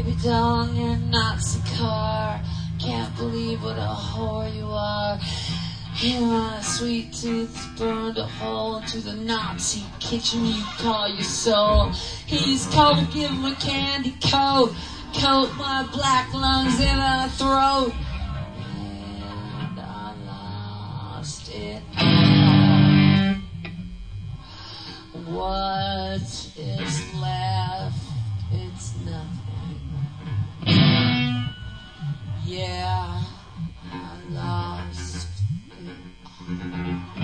baby doll in your Nazi car. Can't believe what a whore you are. And my sweet tooth burned a hole into the Nazi kitchen you call your soul. He's cold, give him a candy coat. Coat my black lungs in a throat. And I lost it all. What is left? It's nothing. Yeah, I lost it all.